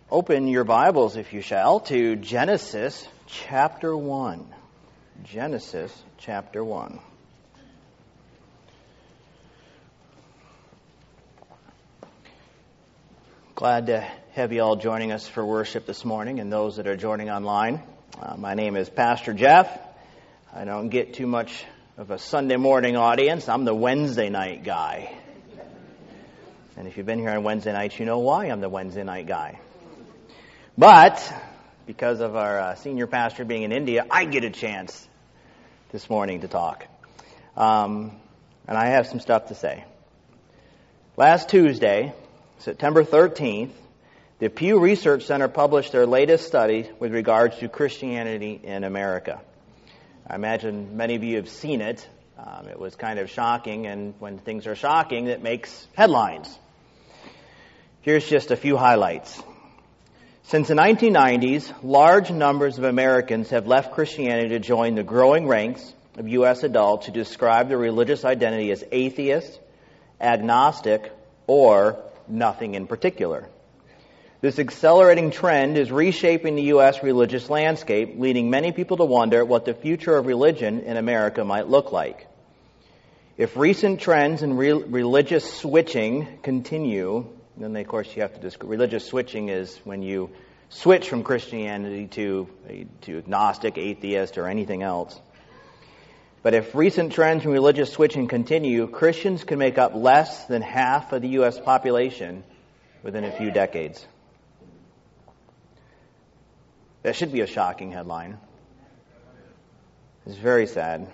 Open your Bibles, if you shall, to Genesis chapter 1. Genesis chapter 1. Glad to have you all joining us for worship this morning, and those that are joining online. My name is Pastor Jeff. I don't get too much of a Sunday morning audience. I'm the Wednesday night guy. And if you've been here on Wednesday nights, you know why I'm the Wednesday night guy. But because of our senior pastor being in India, I get a chance this morning to talk. And I have some stuff to say. Last Tuesday, September 13th, the Pew Research Center published their latest study with regards to Christianity in America. I imagine many of you have seen it. It was kind of shocking, and when things are shocking, it makes headlines. Here's just a few highlights. Since the 1990s, large numbers of Americans have left Christianity to join the growing ranks of U.S. adults who describe their religious identity as atheist, agnostic, or nothing in particular. This accelerating trend is reshaping the U.S. religious landscape, leading many people to wonder what the future of religion in America might look like. If recent trends in religious switching continue, then, of course, you have to describe. Religious switching is when you switch from Christianity to agnostic, atheist, or anything else. But if recent trends in religious switching continue, Christians can make up less than half of the U.S. population within a few decades. That should be a shocking headline. It's very sad.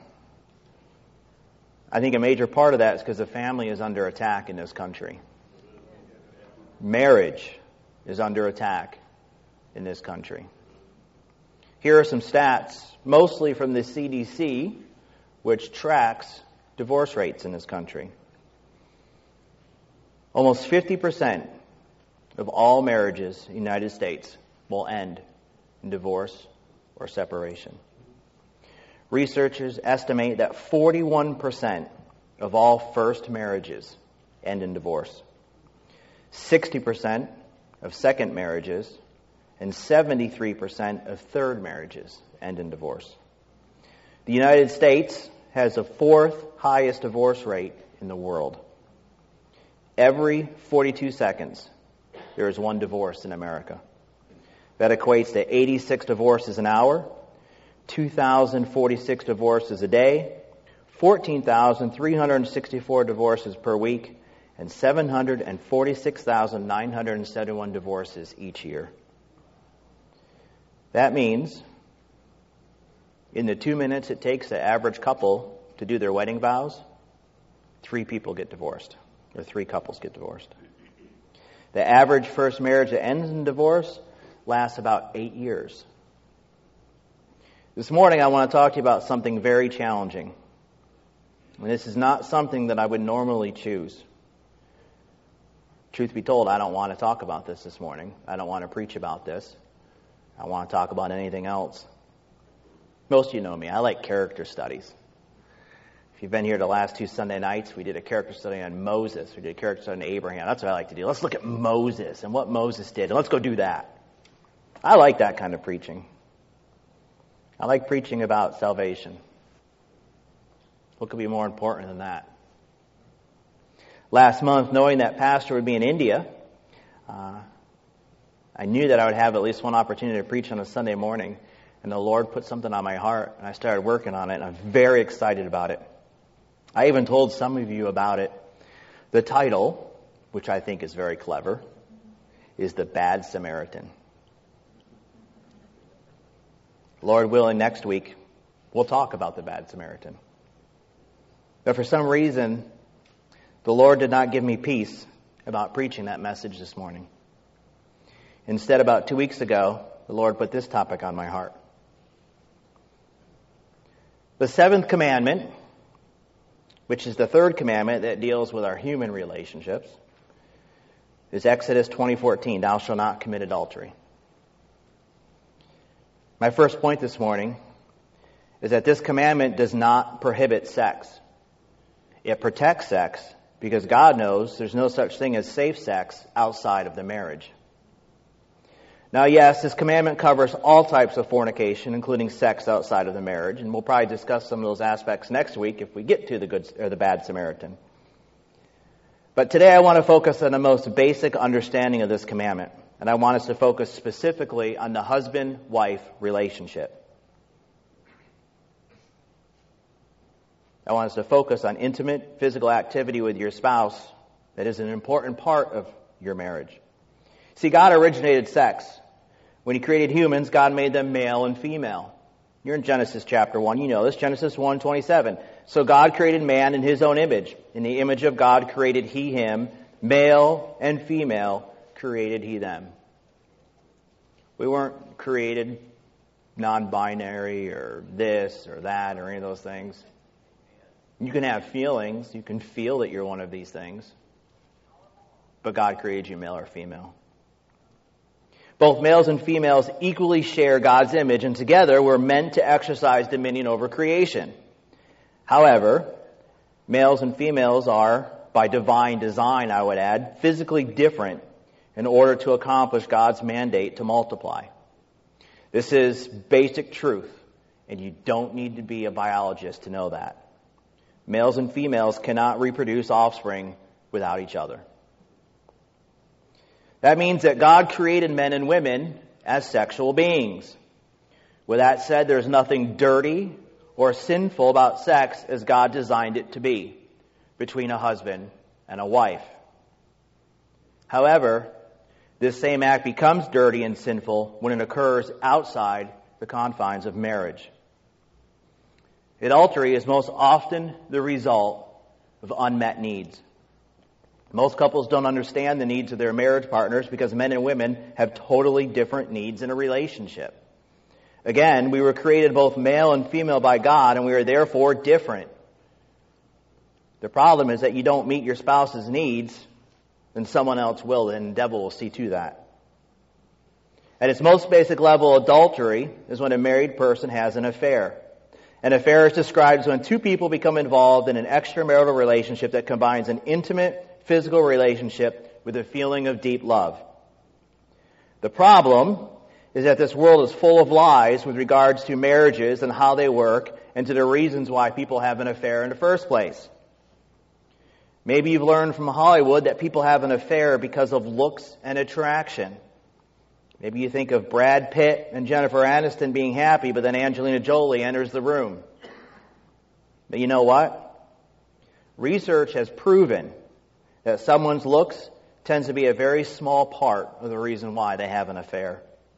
I think a major part of that is because the family is under attack in this country. Marriage is under attack in this country. Here are some stats, mostly from the CDC, which tracks divorce rates in this country. Almost 50% of all marriages in the United States will end in divorce or separation. Researchers estimate that 41% of all first marriages end in divorce. 60% of second marriages and 73% of third marriages end in divorce. The United States has the fourth highest divorce rate in the world. Every 42 seconds, there is one divorce in America. That equates to 86 divorces an hour, 2,046 divorces a day, 14,364 divorces per week, and 746,971 divorces each year. That means in the 2 minutes it takes the average couple to do their wedding vows, 3 people get divorced, or 3 couples get divorced. The average first marriage that ends in divorce lasts about 8 years. This morning I want to talk to you about something very challenging. And this is not something that I would normally choose. Truth be told, I don't want to talk about this morning. I don't want to preach about this. I want to talk about anything else. Most of you know me. I like character studies. If you've been here the last 2 Sunday nights, we did a character study on Moses. We did a character study on Abraham. That's what I like to do. Let's look at Moses and what Moses did, and let's go do that. I like that kind of preaching. I like preaching about salvation. What could be more important than that? Last month, knowing that Pastor would be in India, I knew that I would have at least one opportunity to preach on a Sunday morning, and the Lord put something on my heart, and I started working on it, and I'm very excited about it. I even told some of you about it. The title, which I think is very clever, is The Bad Samaritan. Lord willing, next week, we'll talk about the Bad Samaritan. But for some reason, the Lord did not give me peace about preaching that message this morning. Instead, about 2 weeks ago, the Lord put this topic on my heart. The 7th commandment, which is the 3rd commandment that deals with our human relationships, is Exodus 20:14, thou shalt not commit adultery. My first point this morning is that this commandment does not prohibit sex. It protects sex because God knows there's no such thing as safe sex outside of the marriage. Now, yes, this commandment covers all types of fornication, including sex outside of the marriage, and we'll probably discuss some of those aspects next week if we get to the good or the bad Samaritan. But today I want to focus on the most basic understanding of this commandment, and I want us to focus specifically on the husband-wife relationship. I want us to focus on intimate physical activity with your spouse that is an important part of your marriage. See, God originated sex. When He created humans, God made them male and female. You're in Genesis chapter 1. You know this, Genesis 1:27. So God created man in His own image. In the image of God created He him. Male and female created He them. We weren't created non-binary or this or that or any of those things. You can have feelings. You can feel that you're one of these things. But God created you male or female. Both males and females equally share God's image, and together we're meant to exercise dominion over creation. However, males and females are, by divine design, I would add, physically different in order to accomplish God's mandate to multiply. This is basic truth, and you don't need to be a biologist to know that. Males and females cannot reproduce offspring without each other. That means that God created men and women as sexual beings. With that said, there's nothing dirty or sinful about sex as God designed it to be between a husband and a wife. However, this same act becomes dirty and sinful when it occurs outside the confines of marriage. Adultery is most often the result of unmet needs. Most couples don't understand the needs of their marriage partners because men and women have totally different needs in a relationship. Again, we were created both male and female by God, and we are therefore different. The problem is that you don't meet your spouse's needs, then someone else will, and the devil will see to that. At its most basic level, adultery is when a married person has an affair. An affair is described as when two people become involved in an extramarital relationship that combines an intimate physical relationship with a feeling of deep love. The problem is that this world is full of lies with regards to marriages and how they work and to the reasons why people have an affair in the first place. Maybe you've learned from Hollywood that people have an affair because of looks and attraction. Maybe you think of Brad Pitt and Jennifer Aniston being happy, but then Angelina Jolie enters the room. But you know what? Research has proven that someone's looks tends to be a very small part of the reason why they have an affair.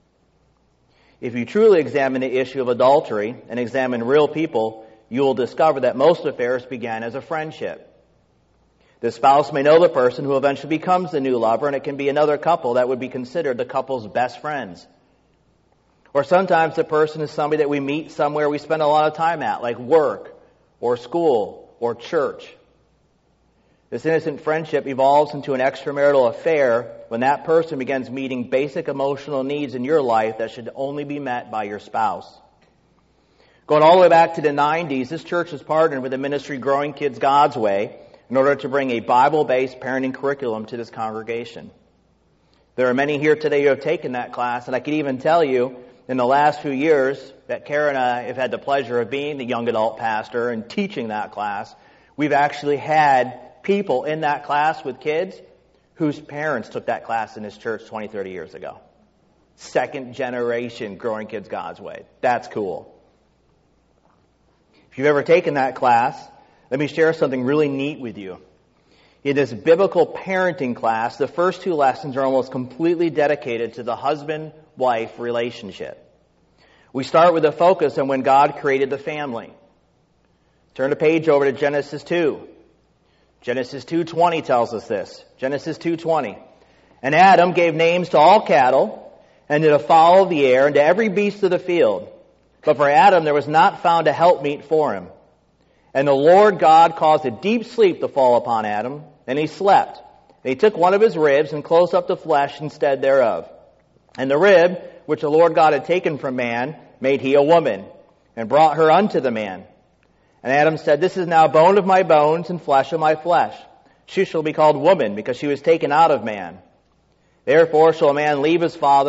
If you truly examine the issue of adultery and examine real people, you will discover that most affairs began as a friendship. The spouse may know the person who eventually becomes the new lover, and it can be another couple that would be considered the couple's best friends. Or sometimes the person is somebody that we meet somewhere we spend a lot of time at, like work or school or church. This innocent friendship evolves into an extramarital affair when that person begins meeting basic emotional needs in your life that should only be met by your spouse. Going all the way back to the 90s, this church has partnered with the ministry Growing Kids God's Way in order to bring a Bible-based parenting curriculum to this congregation. There are many here today who have taken that class, and I can even tell you in the last few years that Karen and I have had the pleasure of being the young adult pastor and teaching that class. We've actually had people in that class with kids whose parents took that class in this church 20, 30 years ago. Second generation Growing Kids God's Way. That's cool. If you've ever taken that class, let me share something really neat with you. In this biblical parenting class, the first two lessons are almost completely dedicated to the husband-wife relationship. We start with a focus on when God created the family. Turn the page over to Genesis 2. Genesis 2:20 tells us this. Genesis 2:20. And Adam gave names to all cattle, and to the fowl of the air, and to every beast of the field. But for Adam there was not found a helpmeet for him. And the Lord God caused a deep sleep to fall upon Adam, and he slept. And he took one of his ribs and closed up the flesh instead thereof. And the rib, which the Lord God had taken from man, made he a woman, and brought her unto the man. And Adam said, This is now bone of my bones and flesh of my flesh. She shall be called woman, because she was taken out of man. Therefore shall a man leave his father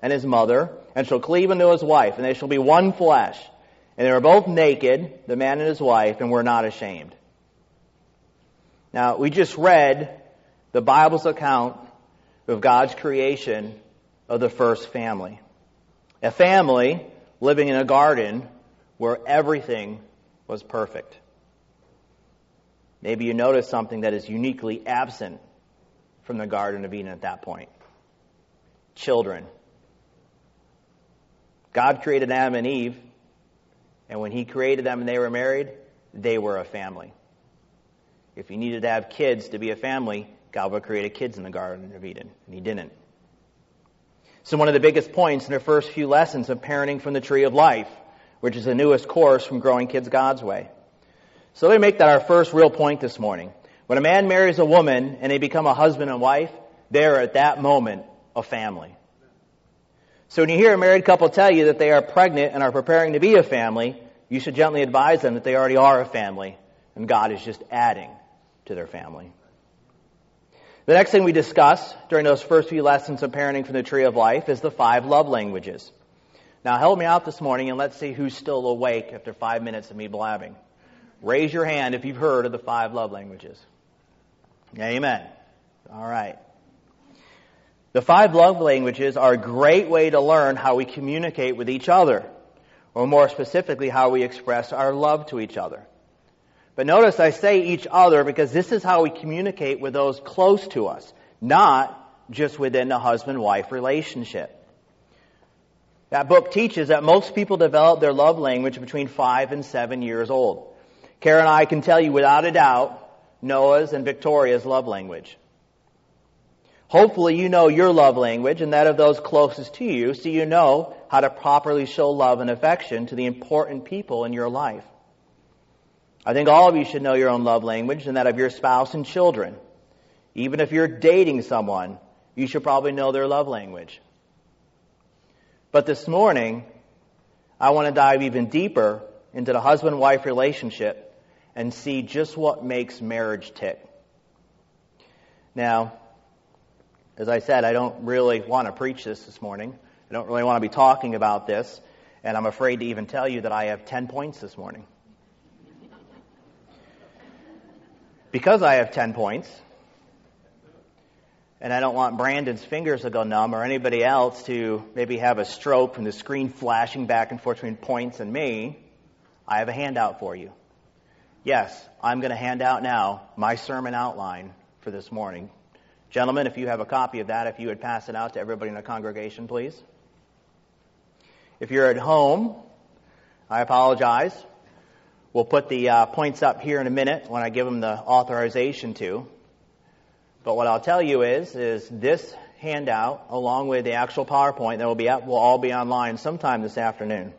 and his mother, and shall cleave unto his wife, and they shall be one flesh. And they were both naked, the man and his wife, and were not ashamed. Now, we just read the Bible's account of God's creation of the first family. A family living in a garden where everything was perfect. Maybe you notice something that is uniquely absent from the Garden of Eden at that point. Children. God created Adam and Eve, and when He created them and they were married, they were a family. If He needed to have kids to be a family, God would have created kids in the Garden of Eden, and He didn't. So one of the biggest points in the first few lessons of Parenting from the Tree of Life, which is the newest course from Growing Kids God's Way. So let me make that our first real point this morning. When a man marries a woman and they become a husband and wife, they're at that moment a family. So when you hear a married couple tell you that they are pregnant and are preparing to be a family, you should gently advise them that they already are a family, and God is just adding to their family. The next thing we discuss during those first few lessons of Parenting from the Tree of Life is the 5 love languages. Now help me out this morning and let's see who's still awake after 5 minutes of me blabbing. Raise your hand if you've heard of the 5 love languages. Amen. All right. The 5 love languages are a great way to learn how we communicate with each other, or more specifically, how we express our love to each other. But notice I say each other because this is how we communicate with those close to us, not just within the husband-wife relationship. That book teaches that most people develop their love language between 5 and 7 years old. Karen and I can tell you without a doubt Noah's and Victoria's love language. Hopefully you know your love language and that of those closest to you, so you know how to properly show love and affection to the important people in your life. I think all of you should know your own love language and that of your spouse and children. Even if you're dating someone, you should probably know their love language. But this morning, I want to dive even deeper into the husband-wife relationship and see just what makes marriage tick. Now, as I said, I don't really want to preach this morning. I don't really want to be talking about this, and I'm afraid to even tell you that I have 10 points this morning. Because I have 10 points, and I don't want Brandon's fingers to go numb or anybody else to maybe have a stroke from the screen flashing back and forth between points and me, I have a handout for you. Yes, I'm going to hand out now my sermon outline for this morning. Gentlemen, if you have a copy of that, if you would pass it out to everybody in the congregation, please. If you're at home, I apologize. We'll put the points up here in a minute when I give them the authorization to. But what I'll tell you is this handout, along with the actual PowerPoint that will all be online sometime this afternoon.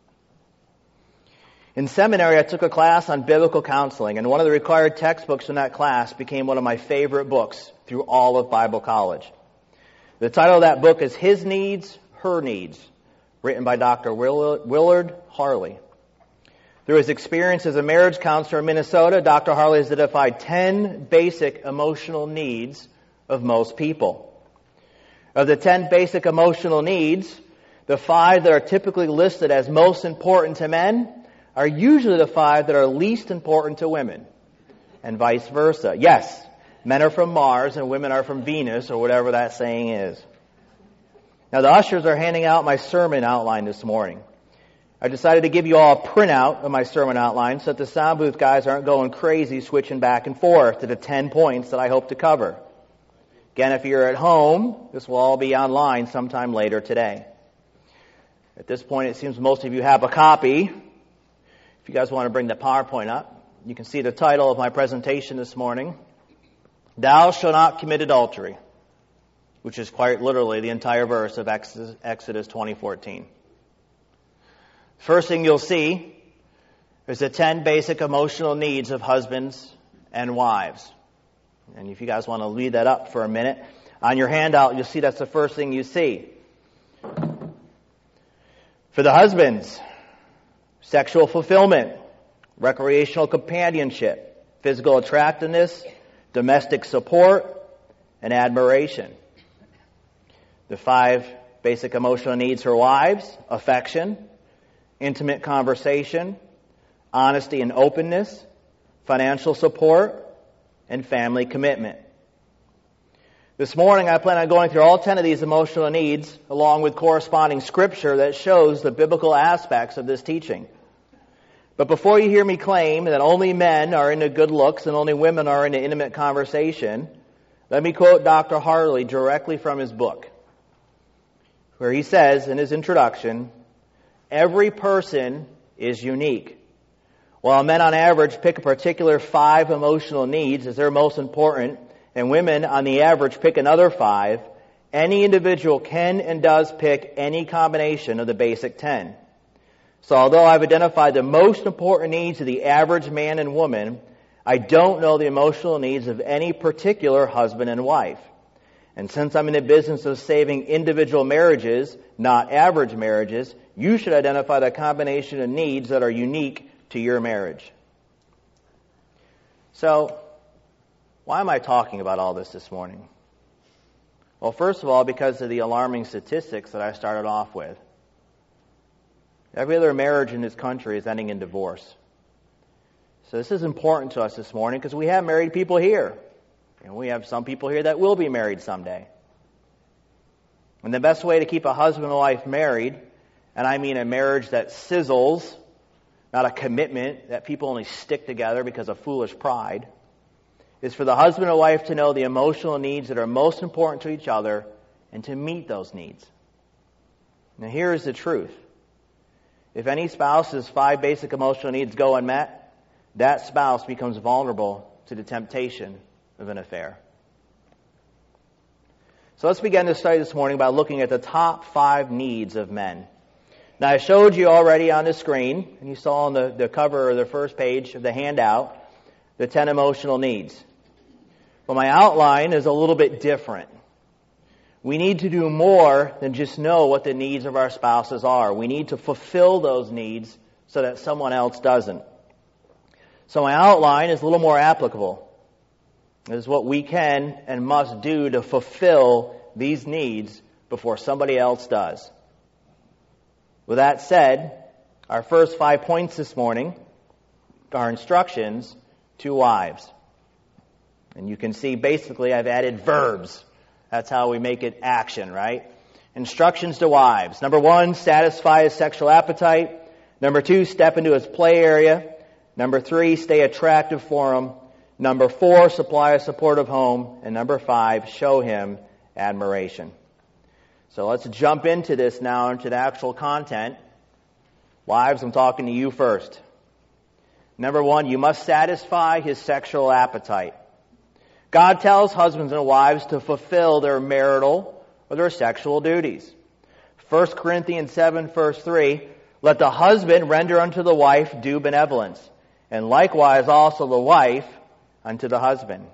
In seminary, I took a class on biblical counseling, and one of the required textbooks in that class became one of my favorite books through all of Bible college. The title of that book is His Needs, Her Needs, written by Dr. Willard Harley. Through his experience as a marriage counselor in Minnesota, Dr. Harley has identified 10 basic emotional needs of most people. Of the 10 basic emotional needs, the 5 that are typically listed as most important to men are usually the 5 that are least important to women, and vice versa. Yes, men are from Mars and women are from Venus, or whatever that saying is. Now, the ushers are handing out my sermon outline this morning. I decided to give you all a printout of my sermon outline so that the sound booth guys aren't going crazy switching back and forth to the 10 points that I hope to cover. Again, if you're at home, this will all be online sometime later today. At this point, it seems most of you have a copy. If you guys want to bring the PowerPoint up, you can see the title of my presentation this morning, Thou shalt not commit adultery, which is quite literally the entire verse of Exodus 20:14. First thing you'll see is the 10 basic emotional needs of husbands and wives. And if you guys want to leave that up for a minute, on your handout, you'll see that's the first thing you see. For the husbands, sexual fulfillment, recreational companionship, physical attractiveness, domestic support, and admiration. The 5 basic emotional needs for wives: affection, intimate conversation, honesty and openness, financial support, and family commitment. This morning I plan on going through all 10 of these emotional needs along with corresponding scripture that shows the biblical aspects of this teaching. But before you hear me claim that only men are into good looks and only women are into intimate conversation, let me quote Dr. Harley directly from his book, where he says in his introduction, "Every person is unique. While men on average pick a particular 5 emotional needs as their most important, and women on the average pick another 5, any individual can and does pick any combination of the basic 10. So although I've identified the most important needs of the average man and woman, I don't know the emotional needs of any particular husband and wife. And since I'm in the business of saving individual marriages, not average marriages, you should identify the combination of needs that are unique to your marriage." So, why am I talking about all this morning? Well, first of all, because of the alarming statistics that I started off with. Every other marriage in this country is ending in divorce. So this is important to us this morning because we have married people here. And we have some people here that will be married someday. And the best way to keep a husband and wife married, and I mean a marriage that sizzles, not a commitment that people only stick together because of foolish pride, is for the husband and wife to know the emotional needs that are most important to each other and to meet those needs. Now here is the truth. If any spouse's 5 basic emotional needs go unmet, that spouse becomes vulnerable to the temptation of an affair. So let's begin this study this morning by looking at the top 5 needs of men. Now I showed you already on the screen, and you saw on the cover or the first page of the handout, the 10 emotional needs. But my outline is a little bit different. We need to do more than just know what the needs of our spouses are. We need to fulfill those needs so that someone else doesn't. So my outline is a little more applicable. It is what we can and must do to fulfill these needs before somebody else does. With that said, our first 5 points this morning are instructions to wives. And you can see basically I've added verbs. That's how we make it action, right? Instructions to wives. Number 1, satisfy his sexual appetite. Number 2, step into his play area. Number 3, stay attractive for him. Number 4, supply a supportive home. And number 5, show him admiration. So let's jump into this now, into the actual content. Wives, I'm talking to you first. Number 1, you must satisfy his sexual appetite. God tells husbands and wives to fulfill their marital or their sexual duties. 1 Corinthians 7, verse 3, let the husband render unto the wife due benevolence, and likewise also the wife unto the husband.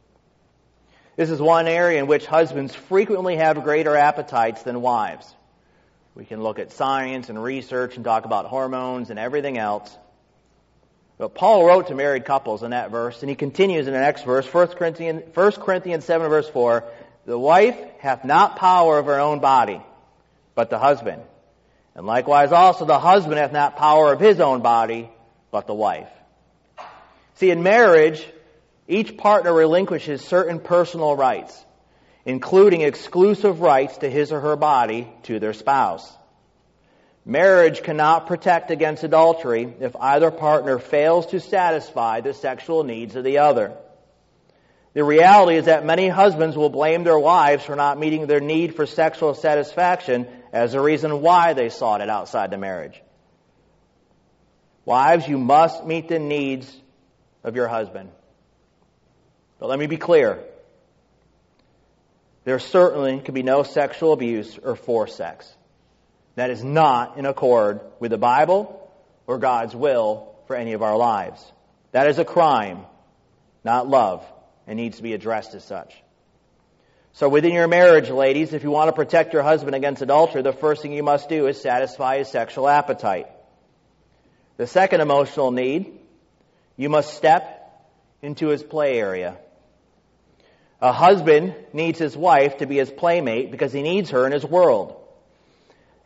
This is one area in which husbands frequently have greater appetites than wives. We can look at science and research and talk about hormones and everything else. But Paul wrote to married couples in that verse, and he continues in the next verse, 1 Corinthians 7, verse 4, the wife hath not power of her own body, but the husband. And likewise also the husband hath not power of his own body, but the wife. See, in marriage, each partner relinquishes certain personal rights, including exclusive rights to his or her body to their spouse. Marriage cannot protect against adultery if either partner fails to satisfy the sexual needs of the other. The reality is that many husbands will blame their wives for not meeting their need for sexual satisfaction as a reason why they sought it outside the marriage. Wives, you must meet the needs of your husband. But let me be clear. There certainly could be no sexual abuse or forced sex. That is not in accord with the Bible or God's will for any of our lives. That is a crime, not love, and needs to be addressed as such. So within your marriage, ladies, if you want to protect your husband against adultery, the first thing you must do is satisfy his sexual appetite. The second emotional need, you must step into his play area. A husband needs his wife to be his playmate because he needs her in his world.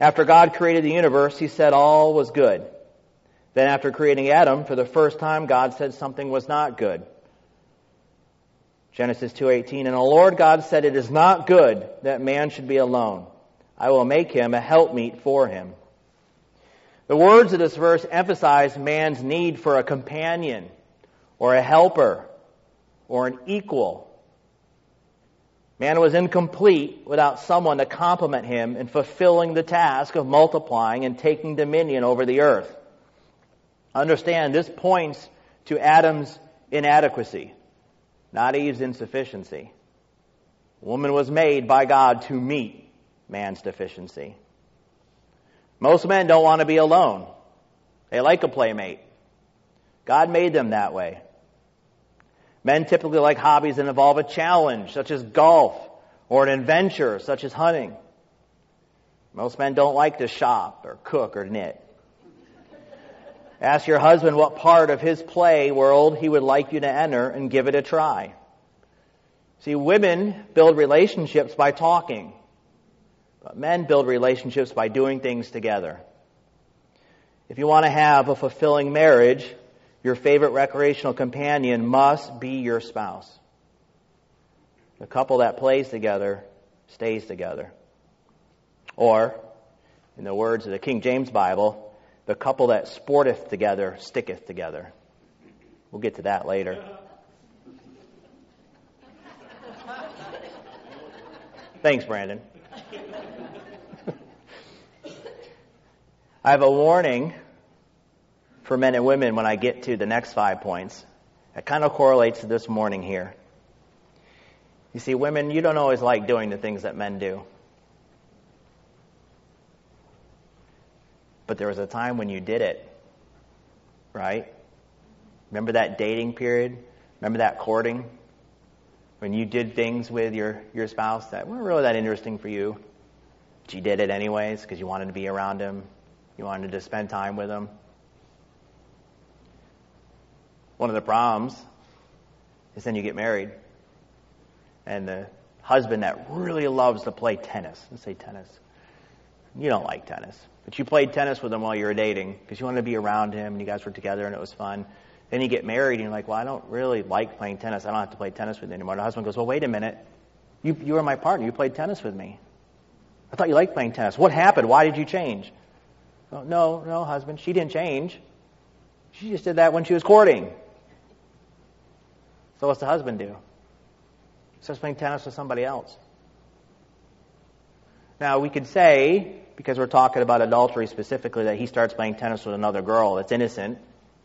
After God created the universe, He said all was good. Then after creating Adam, for the first time, God said something was not good. Genesis 2:18, and the Lord God said, it is not good that man should be alone. I will make him a helpmeet for him. The words of this verse emphasize man's need for a companion or a helper or an equal. Man was incomplete without someone to complement him in fulfilling the task of multiplying and taking dominion over the earth. Understand, this points to Adam's inadequacy, not Eve's insufficiency. Woman was made by God to meet man's deficiency. Most men don't want to be alone. They like a playmate. God made them that way. Men typically like hobbies that involve a challenge, such as golf, or an adventure, such as hunting. Most men don't like to shop or cook or knit. Ask your husband what part of his play world he would like you to enter and give it a try. See, women build relationships by talking, but men build relationships by doing things together. If you want to have a fulfilling marriage, your favorite recreational companion must be your spouse. The couple that plays together stays together. Or, in the words of the King James Bible, the couple that sporteth together sticketh together. We'll get to that later. Thanks, Brandon. I have a warning for men and women when I get to the next 5 points. It kind of correlates to this morning here. You see, women, you don't always like doing the things that men do. But there was a time when you did it, right? Remember that dating period? Remember that courting? When you did things with your spouse that weren't really that interesting for you, but you did it anyways because you wanted to be around him. You wanted to spend time with him. One of the problems is then you get married, and the husband that really loves to play tennis, let's say tennis. You don't like tennis, but you played tennis with him while you were dating because you wanted to be around him and you guys were together and it was fun. Then you get married and you're like, well, I don't really like playing tennis. I don't have to play tennis with you anymore. The husband goes, well, wait a minute. You were my partner. You played tennis with me. I thought you liked playing tennis. What happened? Why did you change? Oh, no, husband. She didn't change. She just did that when she was courting. So what's the husband do? He starts playing tennis with somebody else. Now, we could say, because we're talking about adultery specifically, that he starts playing tennis with another girl that's innocent.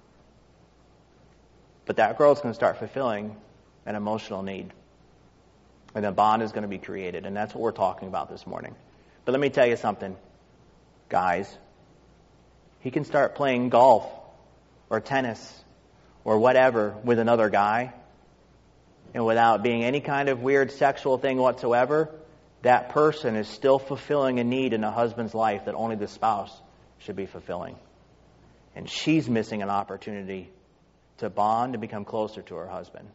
But that girl's going to start fulfilling an emotional need. And a bond is going to be created. And that's what we're talking about this morning. But let me tell you something, guys. He can start playing golf or tennis or whatever with another guy. And without being any kind of weird sexual thing whatsoever, that person is still fulfilling a need in a husband's life that only the spouse should be fulfilling. And she's missing an opportunity to bond and become closer to her husband.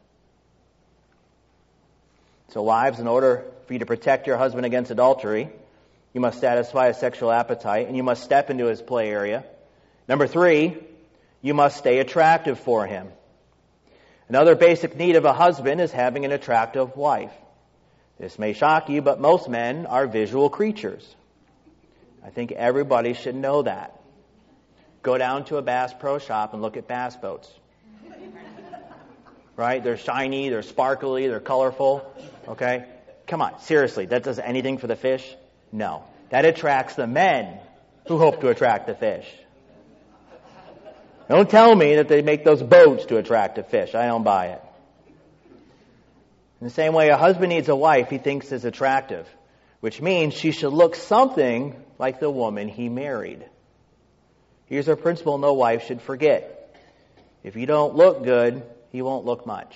So wives, in order for you to protect your husband against adultery, you must satisfy his sexual appetite and you must step into his play area. Number 3, you must stay attractive for him. Another basic need of a husband is having an attractive wife. This may shock you, but most men are visual creatures. I think everybody should know that. Go down to a Bass Pro Shop and look at bass boats. Right? They're shiny, they're sparkly, they're colorful. Okay? Come on, seriously, that does anything for the fish? No. That attracts the men who hope to attract the fish. Don't tell me that they make those boats to attract the fish. I don't buy it. In the same way, a husband needs a wife he thinks is attractive, which means she should look something like the woman he married. Here's a principle no wife should forget. If you don't look good, he won't look much.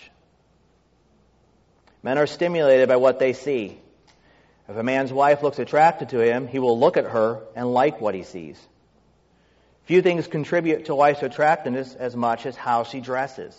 Men are stimulated by what they see. If a man's wife looks attractive to him, he will look at her and like what he sees. Few things contribute to a wife's attractiveness as much as how she dresses.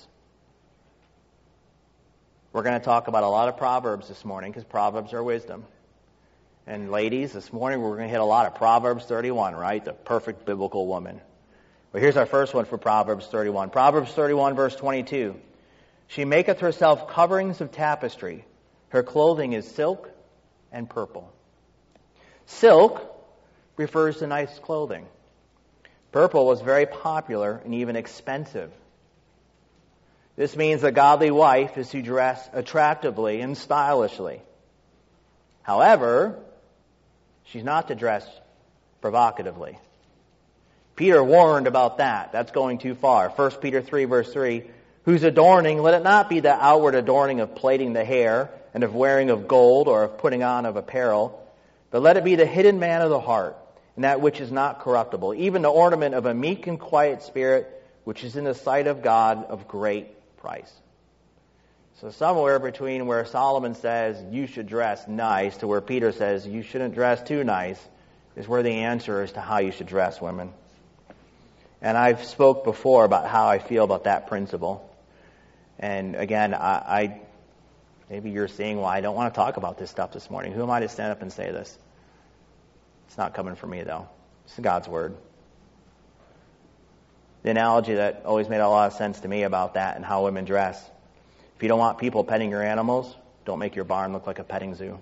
We're going to talk about a lot of Proverbs this morning because Proverbs are wisdom. And ladies, this morning we're going to hit a lot of Proverbs 31, right? The perfect biblical woman. Well, here's our first one for Proverbs 31. Proverbs 31, verse 22. She maketh herself coverings of tapestry. Her clothing is silk and purple. Silk refers to nice clothing. Purple was very popular and even expensive. This means a godly wife is to dress attractively and stylishly. However, she's not to dress provocatively. Peter warned about that. That's going too far. 1 Peter 3, verse 3, whose adorning, let it not be the outward adorning of plaiting the hair and of wearing of gold or of putting on of apparel, but let it be the hidden man of the heart, and that which is not corruptible, even the ornament of a meek and quiet spirit, which is in the sight of God of great price. So somewhere between where Solomon says you should dress nice to where Peter says you shouldn't dress too nice is where the answer is to how you should dress, women. And I've spoke before about how I feel about that principle. And again, I maybe you're seeing why I don't want to talk about this stuff this morning. Who am I to stand up and say this? It's not coming from me, though. It's God's Word. The analogy that always made a lot of sense to me about that and how women dress. If you don't want people petting your animals, don't make your barn look like a petting zoo.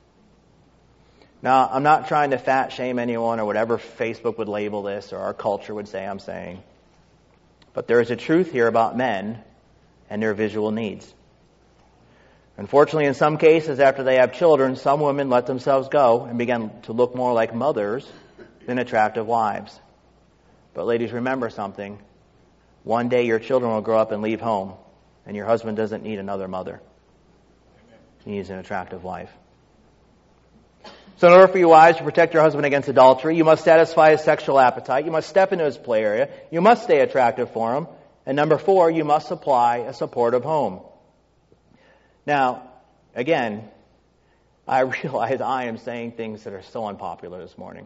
Now, I'm not trying to fat shame anyone or whatever Facebook would label this or our culture would say I'm saying. But there is a truth here about men and their visual needs. Unfortunately, in some cases, after they have children, some women let themselves go and begin to look more like mothers than attractive wives. But ladies, remember something. One day your children will grow up and leave home, and your husband doesn't need another mother. He needs an attractive wife. So in order for you wives to protect your husband against adultery, you must satisfy his sexual appetite. You must step into his play area. You must stay attractive for him. And number 4, you must supply a supportive home. Now, again, I realize I am saying things that are so unpopular this morning.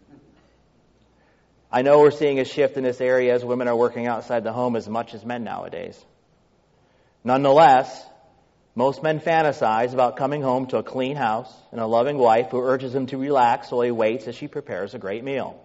I know we're seeing a shift in this area as women are working outside the home as much as men nowadays. Nonetheless, most men fantasize about coming home to a clean house and a loving wife who urges him to relax while he waits as she prepares a great meal.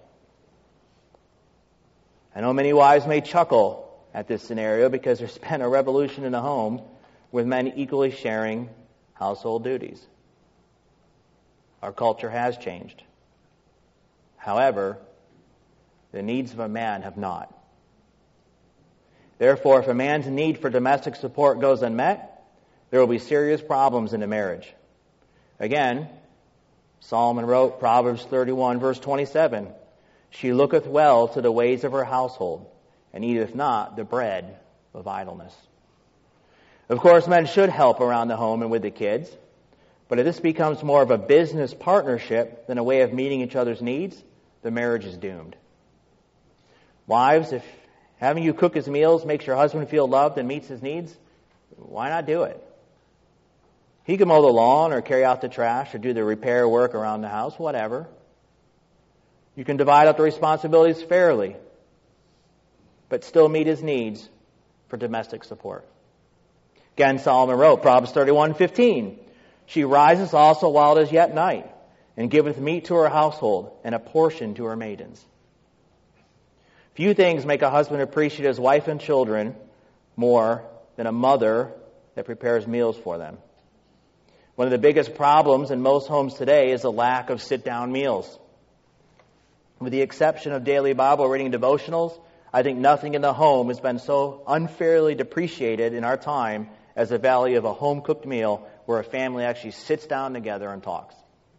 I know many wives may chuckle at this scenario because there's been a revolution in the home with men equally sharing household duties. Our culture has changed. However, the needs of a man have not. Therefore, if a man's need for domestic support goes unmet, there will be serious problems in a marriage. Again, Solomon wrote, Proverbs 31, verse 27, she looketh well to the ways of her household, and eateth not the bread of idleness. Of course, men should help around the home and with the kids, but if this becomes more of a business partnership than a way of meeting each other's needs, the marriage is doomed. Wives, if having you cook his meals makes your husband feel loved and meets his needs, why not do it? He can mow the lawn or carry out the trash or do the repair work around the house, whatever. You can divide up the responsibilities fairly, but still meet his needs for domestic support. Again, Solomon wrote, Proverbs 31:15, she riseth also while it is yet night, and giveth meat to her household, and a portion to her maidens. Few things make a husband appreciate his wife and children more than a mother that prepares meals for them. One of the biggest problems in most homes today is the lack of sit-down meals. With the exception of daily Bible reading devotionals, I think nothing in the home has been so unfairly depreciated in our time as the value of a home-cooked meal where a family actually sits down together and talks.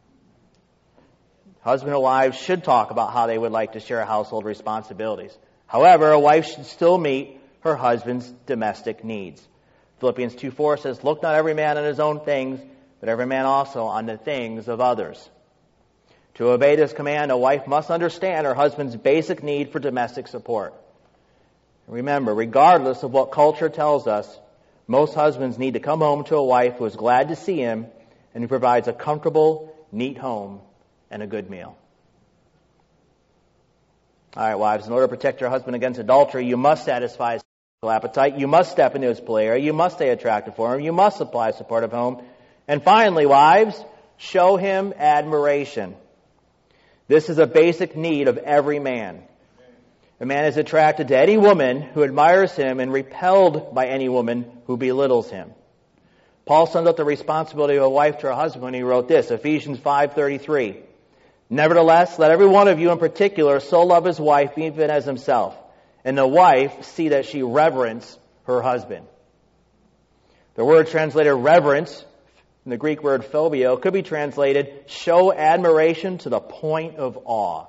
Husband and wives should talk about how they would like to share household responsibilities. However, a wife should still meet her husband's domestic needs. Philippians 2:4 says, look not every man on his own things, but every man also on the things of others. To obey this command, a wife must understand her husband's basic need for domestic support. Remember, regardless of what culture tells us, most husbands need to come home to a wife who is glad to see him and who provides a comfortable, neat home and a good meal. All right, wives, in order to protect your husband against adultery, you must satisfy his sexual appetite. You must step into his play area. You must stay attractive for him. You must supply a supportive home. And finally, wives, Show him admiration. This is a basic need of every man. A man is attracted to any woman who admires him and repelled by any woman who belittles him. Paul summed up the responsibility of a wife to her husband when he wrote this, Ephesians 5:33. Nevertheless, let every one of you in particular so love his wife even as himself, and the wife see that she reverence her husband. The word translated reverence, in the Greek word phobio, could be translated show admiration to the point of awe.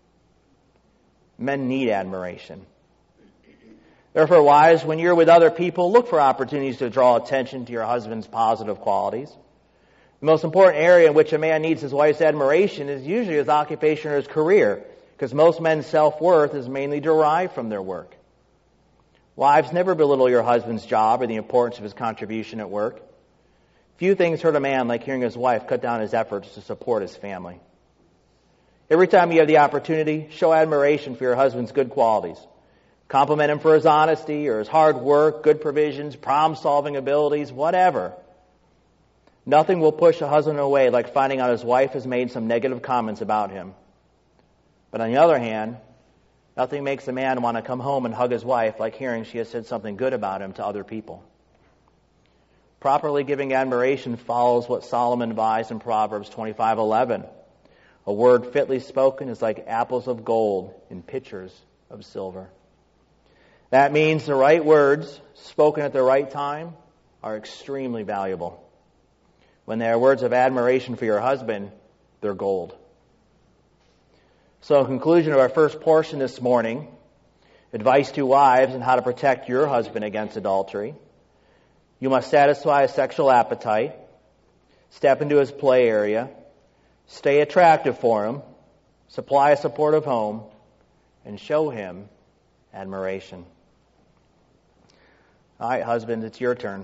Men need admiration. Therefore, wives, when you're with other people, look for opportunities to draw attention to your husband's positive qualities. The most important area in which a man needs his wife's admiration is usually his occupation or his career, because most men's self-worth is mainly derived from their work. Wives, never belittle your husband's job or the importance of his contribution at work. Few things hurt a man like hearing his wife cut down his efforts to support his family. Every time you have the opportunity, show admiration for your husband's good qualities. Compliment him for his honesty or his hard work, good provisions, problem-solving abilities, whatever. Nothing will push a husband away like finding out his wife has made some negative comments about him. But on the other hand, nothing makes a man want to come home and hug his wife like hearing she has said something good about him to other people. Properly giving admiration follows what Solomon advised in Proverbs 25:11. A word fitly spoken is like apples of gold in pitchers of silver. That means the right words, spoken at the right time, are extremely valuable. When they are words of admiration for your husband, they're gold. So in conclusion of our first portion this morning, advice to wives on how to protect your husband against adultery. You must satisfy his sexual appetite, step into his play area, stay attractive for him, supply a supportive home, and show him admiration. All right, husbands, it's your turn.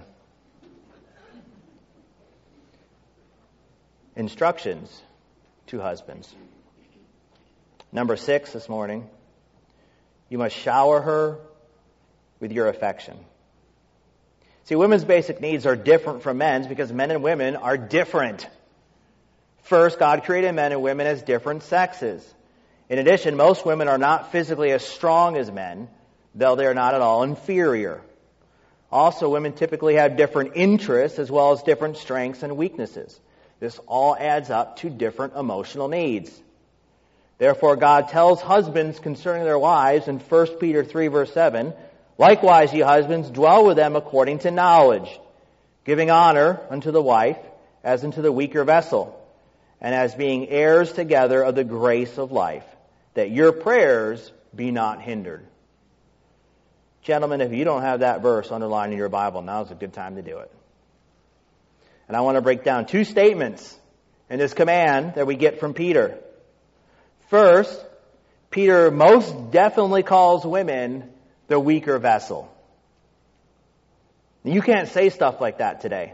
Instructions to husbands. Number 6 this morning, you must shower her with your affection. See, women's basic needs are different from men's because men and women are different. First, God created men and women as different sexes. In addition, most women are not physically as strong as men, though they are not at all inferior. Also, women typically have different interests as well as different strengths and weaknesses. This all adds up to different emotional needs. Therefore, God tells husbands concerning their wives in 1 Peter 3, verse 7, likewise, ye husbands, dwell with them according to knowledge, giving honor unto the wife as unto the weaker vessel, and as being heirs together of the grace of life, that your prayers be not hindered. Gentlemen, if you don't have that verse underlined in your Bible, now's a good time to do it. And I want to break down 2 statements in this command that we get from Peter. First, Peter most definitely calls women the weaker vessel. You can't say stuff like that today.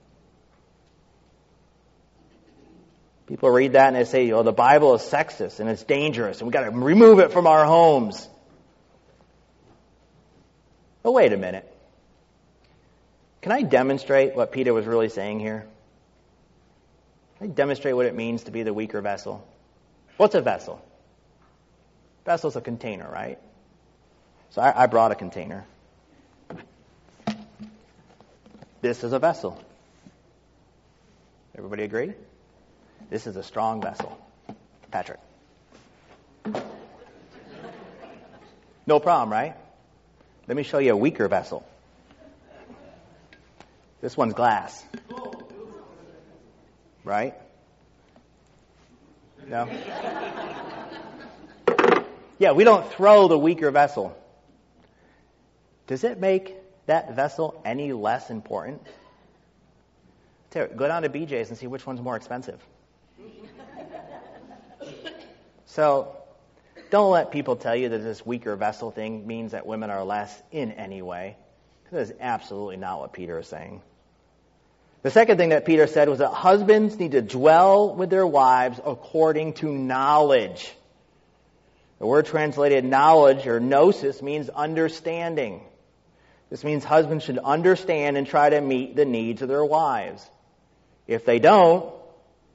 People read that and they say, the Bible is sexist and it's dangerous and we've got to remove it from our homes. But wait a minute. Can I demonstrate what Peter was really saying here? Can I demonstrate what it means to be the weaker vessel? What's a vessel? Vessel's a container, right? So I brought a container. This is a vessel. Everybody agree? This is a strong vessel. Patrick. No problem, right? Let me show you a weaker vessel. This one's glass. Right? No? Yeah, we don't throw the weaker vessel. Does it make that vessel any less important? Go down to BJ's and see which one's more expensive. So, don't let people tell you that this weaker vessel thing means that women are less in any way. That is absolutely not what Peter is saying. The second thing that Peter said was that husbands need to dwell with their wives according to knowledge. The word translated knowledge or gnosis means understanding. This means husbands should understand and try to meet the needs of their wives. If they don't,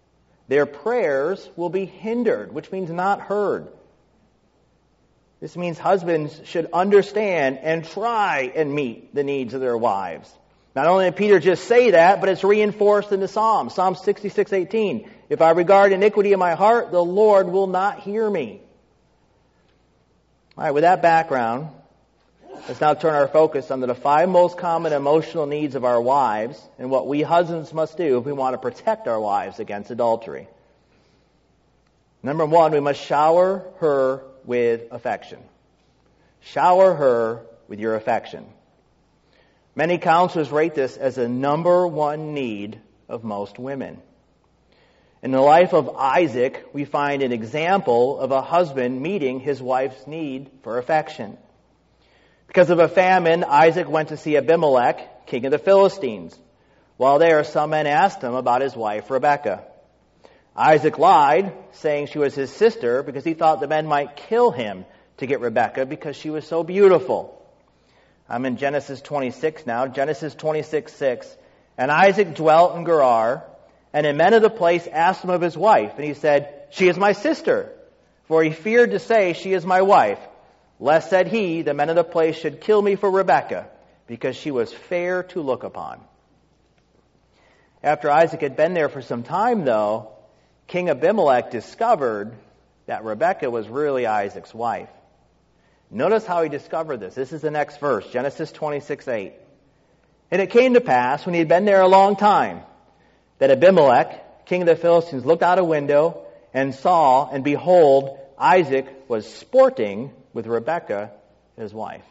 their prayers will be hindered, which means not heard. This means husbands should understand and try and meet the needs of their wives. Not only did Peter just say that, but it's reinforced in the Psalm. Psalm 66:18. If I regard iniquity in my heart, the Lord will not hear me. All right, with that background, let's now turn our focus on the 5 most common emotional needs of our wives and what we husbands must do if we want to protect our wives against adultery. Number 1, we must shower her with affection. Shower her with your affection. Many counselors rate this as the number 1 need of most women. In the life of Isaac, we find an example of a husband meeting his wife's need for affection. Because of a famine, Isaac went to see Abimelech, king of the Philistines. While there, some men asked him about his wife Rebekah. Isaac lied, saying she was his sister, because he thought the men might kill him to get Rebekah because she was so beautiful. I'm in Genesis 26 now. Genesis 26:6. And Isaac dwelt in Gerar, and the men of the place asked him of his wife. And he said, "She is my sister." For he feared to say, "She is my wife." Lest, said he, the men of the place should kill me for Rebekah, because she was fair to look upon. After Isaac had been there for some time, though, King Abimelech discovered that Rebekah was really Isaac's wife. Notice how he discovered this. This is the next verse, Genesis 26:8. And it came to pass, when he had been there a long time, that Abimelech, king of the Philistines, looked out a window and saw, and behold, Isaac was sporting with Rebekah, his wife.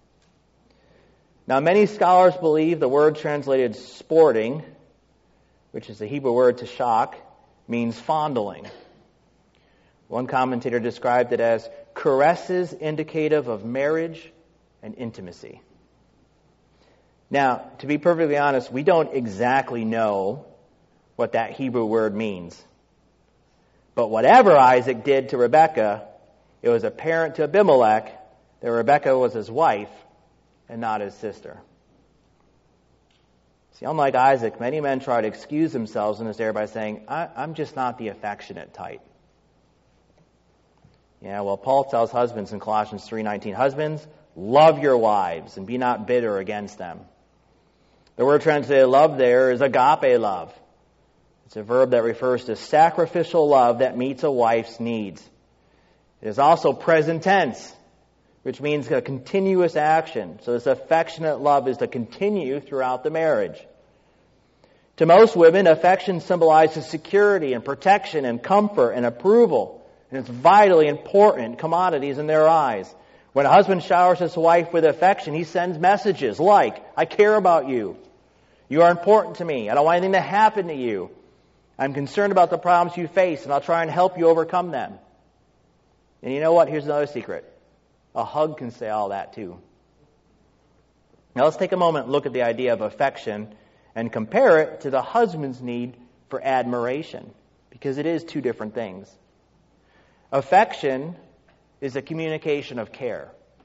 Now, many scholars believe the word translated sporting, which is the Hebrew word tashak, means fondling. One commentator described it as caresses indicative of marriage and intimacy. Now, to be perfectly honest, we don't exactly know what that Hebrew word means. But whatever Isaac did to Rebekah, it was apparent to Abimelech that Rebekah was his wife and not his sister. See, unlike Isaac, many men try to excuse themselves in this area by saying, I'm just not the affectionate type. Yeah, well, Paul tells husbands in Colossians 3:19, husbands, love your wives and be not bitter against them. The word translated love there is agape love. It's a verb that refers to sacrificial love that meets a wife's needs. It is also present tense, which means a continuous action. So this affectionate love is to continue throughout the marriage. To most women, affection symbolizes security and protection and comfort and approval. And it's vitally important commodities in their eyes. When a husband showers his wife with affection, he sends messages like, I care about you. You are important to me. I don't want anything to happen to you. I'm concerned about the problems you face, and I'll try and help you overcome them. And you know what? Here's another secret. A hug can say all that too. Now let's take a moment and look at the idea of affection and compare it to the husband's need for admiration, because it is 2 different things. Affection is a communication of care.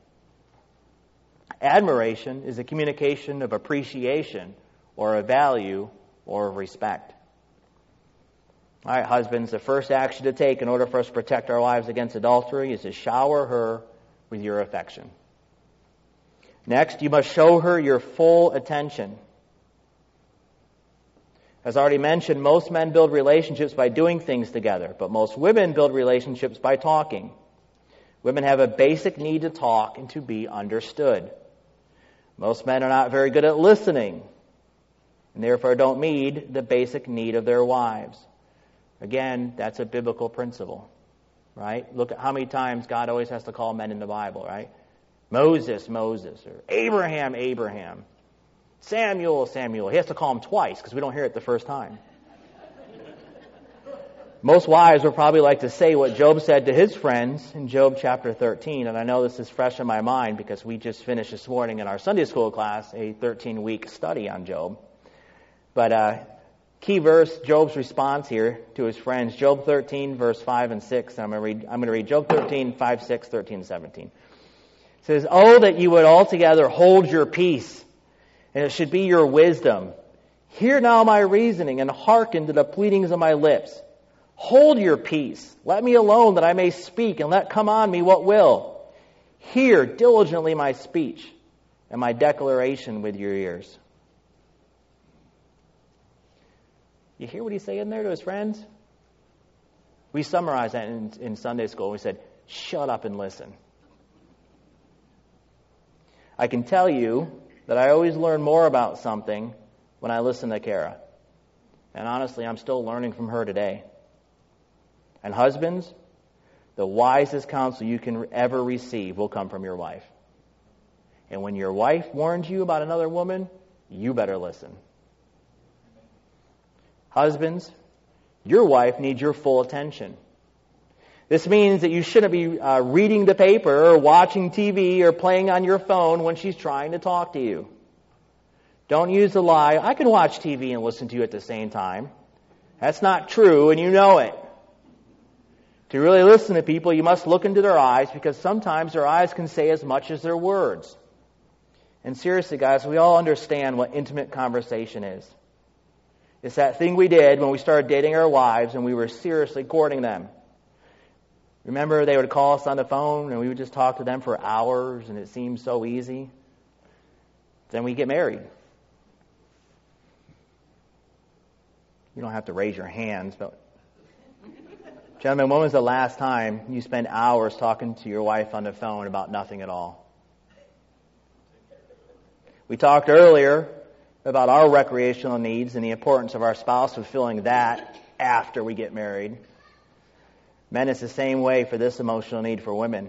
Admiration is a communication of appreciation or of value or of respect. All right, husbands, the first action to take in order for us to protect our wives against adultery is to shower her with your affection. Next, you must show her your full attention. As already mentioned, most men build relationships by doing things together, but most women build relationships by talking. Women have a basic need to talk and to be understood. Most men are not very good at listening, and therefore don't meet the basic need of their wives. Again, that's a biblical principle, right? Look at how many times God always has to call men in the Bible, right? Moses, Moses, or Abraham, Abraham. Samuel, Samuel. He has to call him twice because we don't hear it the first time. Most wives would probably like to say what Job said to his friends in Job chapter 13. And I know this is fresh in my mind because we just finished this morning in our Sunday school class a 13-week study on Job. But key verse, Job's response here to his friends, Job 13, verse 5 and 6. I'm going to read Job 13, 5, 6, 13, and 17. It says, "Oh, that you would altogether hold your peace, and it should be your wisdom. Hear now my reasoning, and hearken to the pleadings of my lips. Hold your peace. Let me alone that I may speak, and let come on me what will. Hear diligently my speech and my declaration with your ears. You hear what he's saying there to his friends? We summarized that in Sunday school. We said, shut up and listen. I can tell you that I always learn more about something when I listen to Kara. And honestly, I'm still learning from her today. And husbands, the wisest counsel you can ever receive will come from your wife. And when your wife warns you about another woman, you better listen. Husbands, your wife needs your full attention. This means that you shouldn't be reading the paper or watching TV or playing on your phone when she's trying to talk to you. Don't use the lie, I can watch TV and listen to you at the same time. That's not true, and you know it. To really listen to people, you must look into their eyes, because sometimes their eyes can say as much as their words. And seriously, guys, we all understand what intimate conversation is. It's that thing we did when we started dating our wives and we were seriously courting them. Remember, they would call us on the phone and we would just talk to them for hours, and it seemed so easy. Then we get married. You don't have to raise your hands, but gentlemen, when was the last time you spent hours talking to your wife on the phone about nothing at all? We talked earlier about our recreational needs and the importance of our spouse fulfilling that after we get married. Men, it's the same way for this emotional need for women.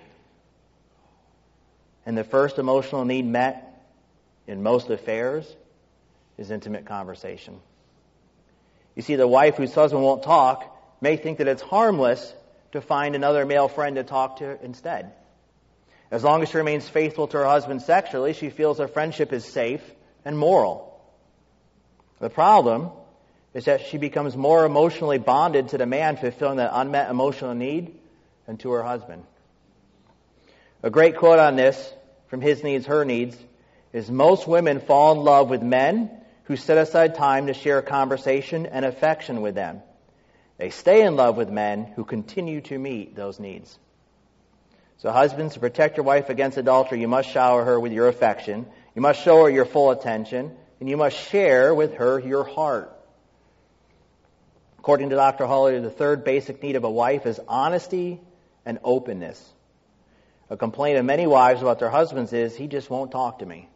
And the first emotional need met in most affairs is intimate conversation. You see, the wife whose husband won't talk may think that it's harmless to find another male friend to talk to instead. As long as she remains faithful to her husband sexually, she feels their friendship is safe and moral. The problem is that she becomes more emotionally bonded to the man fulfilling that unmet emotional need than to her husband. A great quote on this, from His Needs, Her Needs, is most women fall in love with men who set aside time to share conversation and affection with them. They stay in love with men who continue to meet those needs. So husbands, to protect your wife against adultery, you must shower her with your affection. You must show her your full attention. And you must share with her your heart. According to Dr. Holliday, the third basic need of a wife is honesty and openness. A complaint of many wives about their husbands is, he just won't talk to me.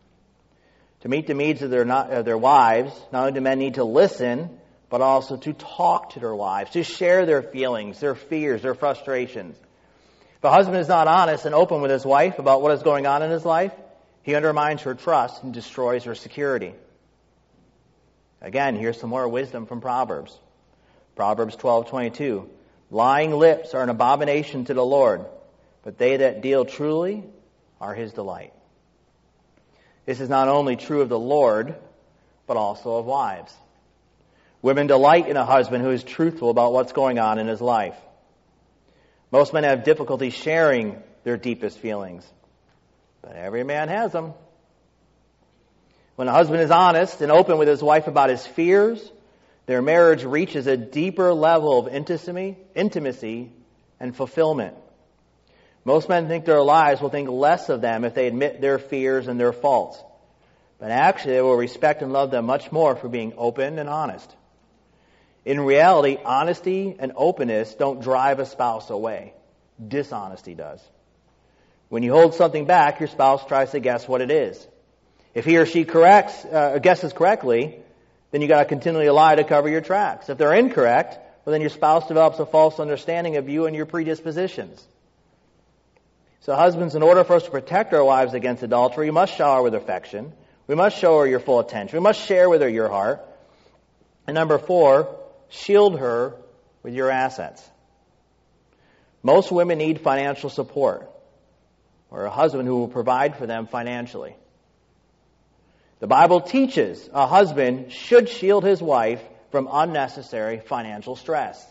To meet the needs of their wives, not only do men need to listen, but also to talk to their wives, to share their feelings, their fears, their frustrations. If a husband is not honest and open with his wife about what is going on in his life, he undermines her trust and destroys her security. Again, here's some more wisdom from Proverbs. Proverbs 12:22. Lying lips are an abomination to the Lord, but they that deal truly are His delight. This is not only true of the Lord, but also of wives. Women delight in a husband who is truthful about what's going on in his life. Most men have difficulty sharing their deepest feelings, but every man has them. When a husband is honest and open with his wife about his fears, their marriage reaches a deeper level of intimacy and fulfillment. Most men think their lives will think less of them if they admit their fears and their faults. But actually, they will respect and love them much more for being open and honest. In reality, honesty and openness don't drive a spouse away. Dishonesty does. When you hold something back, your spouse tries to guess what it is. If he or she guesses correctly, then you got to continually lie to cover your tracks. If they're incorrect, well, then your spouse develops a false understanding of you and your predispositions. So husbands, in order for us to protect our wives against adultery, we must shower her with affection. We must show her your full attention. We must share with her your heart. And number 4, shield her with your assets. Most women need financial support, or a husband who will provide for them financially. The Bible teaches a husband should shield his wife from unnecessary financial stress.